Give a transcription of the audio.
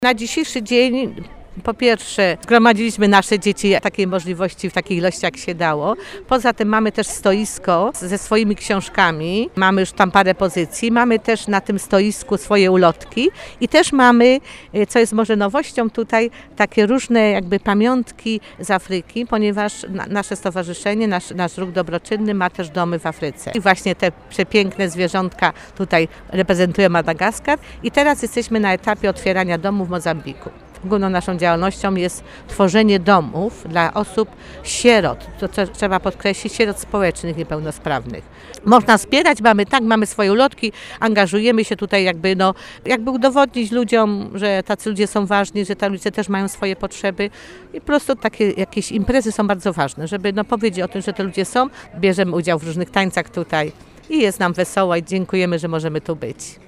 Na dzisiejszy dzień po pierwsze zgromadziliśmy nasze dzieci takiej możliwości w takiej ilości jak się dało. Poza tym mamy też stoisko ze swoimi książkami, mamy już tam parę pozycji, mamy też na tym stoisku swoje ulotki i też mamy, co jest może nowością tutaj, takie różne jakby pamiątki z Afryki, ponieważ nasze stowarzyszenie, nasz ruch dobroczynny ma też domy w Afryce. I właśnie te przepiękne zwierzątka tutaj reprezentują Madagaskar i teraz jesteśmy na etapie otwierania domu w Mozambiku. Główną naszą działalnością jest tworzenie domów dla osób sierot, to trzeba podkreślić, sierot społecznych niepełnosprawnych. Można wspierać, mamy swoje ulotki, angażujemy się tutaj jakby udowodnić ludziom, że tacy ludzie są ważni, że tacy ludzie też mają swoje potrzeby i po prostu takie jakieś imprezy są bardzo ważne, żeby powiedzieć o tym, że te ludzie są, bierzemy udział w różnych tańcach tutaj i jest nam wesoło i dziękujemy, że możemy tu być.